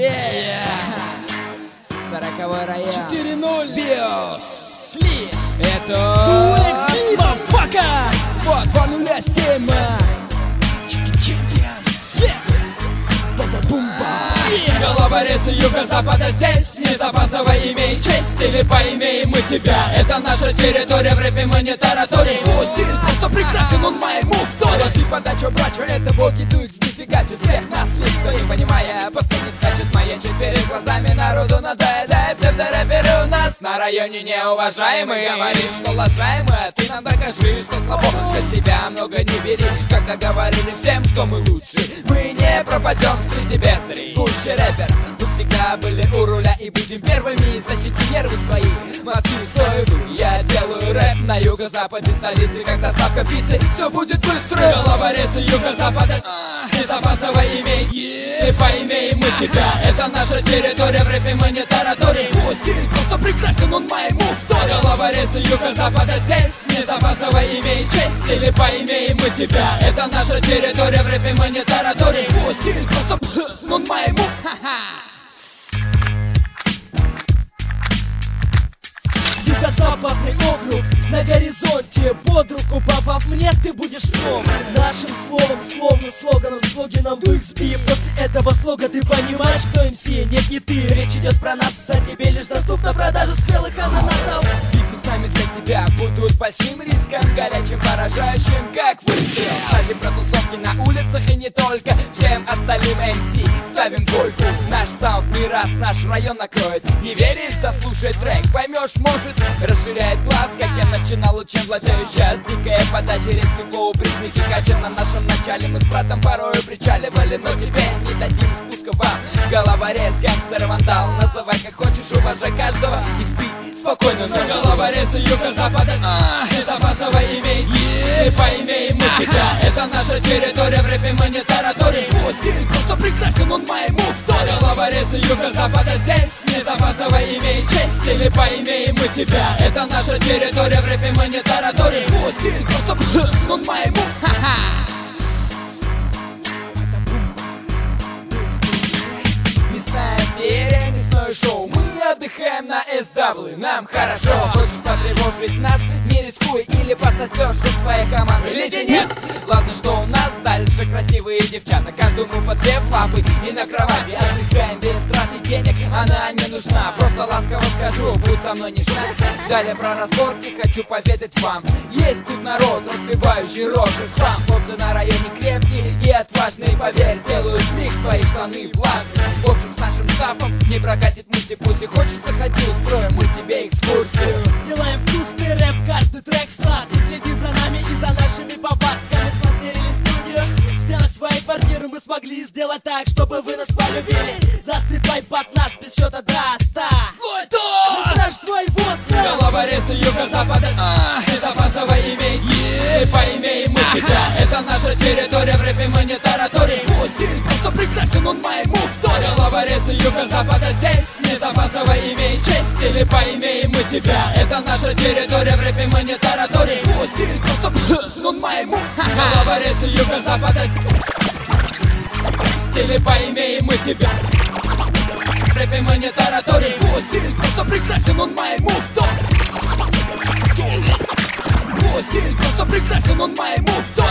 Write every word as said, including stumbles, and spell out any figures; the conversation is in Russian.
Yeah. Сороковой район. четыре ноль. Биос. Фли. Это... Дуэкс, мафака. Вот, два нуля семь. Головорез юго-запада здесь. Не запаздывай, имей честь или поимеем мы тебя. Это наша территория, в рэпе мы не тараторим. Твой стиль просто прекрасен, он моему вторит. Ты подачу брачу, это боги дуют, дефигачат всех нас лишь, кто не понимая, по сцене скачет, маячит перед глазами народу, надоедает псевдорэперы у нас на районе неуважаемые. Говоришь, что лажаемые, ты нам докажи, что слабо. За себя много не бери, когда говорили всем, что мы лучше. Мы не пропадем среди бездарей. Куча рэпер, мы всегда были у руля и будем первыми. Защити нервы свои, мозги соевые. Я делаю рэп на юго-западе столицы, как доставка пиццы, все будет быстро. Головорез юго-запада, не запаздывай, имей, и поимеем мы тебя. Это наша территория, в рэпе мы не тараторим. Твой стиль просто прекрасен, он моему вторит. Головорез юго-запада здесь. Не запаздывай, имей честь или поимеем мы тебя. Это наша территория, в рэпе мы не тараторим. Твой стиль просто он моему. Юго-западный округ на горизонте. Под руку попав мне, ты будешь снова нашим словом, словно слоганом, слоганом Дуэкс-Би. После этого слога ты понимаешь, кто эм си. Нет, не ты, речь идет про нас. За тебе лишь доступна продажа спелых ананасов. Битвы сами для тебя будут большим риском, горячим, поражающим, как выстрел. Кстати, про тусовки на улицах и не только. Всем остальным эм си ставим двойку. Наш саунд не раз наш район накроет. Не веришь, да слушай трек, поймешь, может. Расширяет глаз, как я начинал, чем владею сейчас. Дикая подача, резкий флоу, признаки кача. На нашем начале мы с братом порою причаливали, но теперь не дадим спуска вам. Головорез, гангстер, вандал, называй как хочешь, уважай каждого и спи спокойно. Но головорез юго-запада, не запаздывай, имей, и поимеем мы тебя. Это наша территория, в рэпе мы не тараторим. Твой стиль просто прекрасен, он моему вторит. Головорез юго-запада здесь. Не запаздывай, имей честь или поимеем мы тебя. Это наша территория, в рэпе мы не тараторим. Твой стиль просто он моему. Мясная империя, мясное шоу. Мы отдыхаем на эс дабл ю, нам хорошо. Хочешь потревожить нас, не рискуй, или пососешь со своей командой леденец. Ладно, что у нас дальше красивые девчата, каждому по две папы и на кровати. Отдыхаем без траты денег, она не нужна. Просто ласково скажу, будь со мной нежна. Далее про разборки хочу поведать вам. Есть тут народ, разбивающий рожи хлам. Хлопцы на районе крепкие и отважные, поверь, сделают миг твои штаны влажные. В общем, с нашим стафом не прокатит мульти-пульти. Хочешь, заходи, устроим мы тебе экскурсию. Делаем вкусный рэп, каждый трек сладкий. Следи за нами и за нашими побатками. Смонтировали студию, в стенах своей квартиры мы смогли сделать так, чтобы вы нас полюбили. Засыпай под нас без счета до ста. Свой тон! Наш твоего сна. Головорез юго-запада, не запаздывай, имей, и поимеем мы тебя. Это наша территория, в рэпе мы не тараторим. Твой стиль просто прекрасен, он моему вторит. Головорез юго-запада здесь. Не запаздывай, имей честь или поимеем мы тебя. Это наша территория, в рэпе мы не тараторим. Твой стиль просто он моему. Головорез юго-запада, или поимеем мы тебя. В рэпе мы не тараторим. Твой стиль просто прекрасен, он моему вторит. Твой стиль просто прекрасен, он моему вторит.